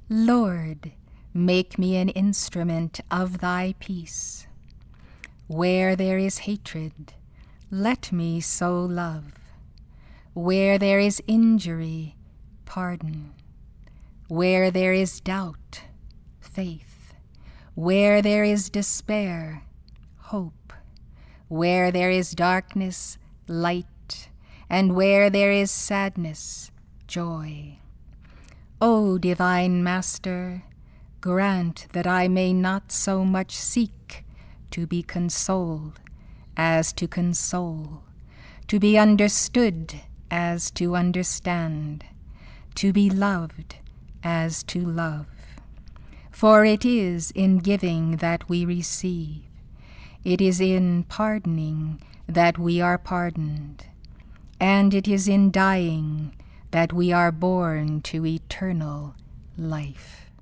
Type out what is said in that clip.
Lord, make me an instrument of thy peace. Where there is hatred, let me sow love. Where there is injury, pardon. Where there is doubt, faith. Where there is despair, hope. Where there is darkness, light. And where there is sadness, joy. O divine Master, grant that I may not so much seek to be consoled as to console, to be understood as to understand, to be loved as to love. For it is in giving that we receive, it is in pardoning that we are pardoned, and it is in dying that we are born to eternal life.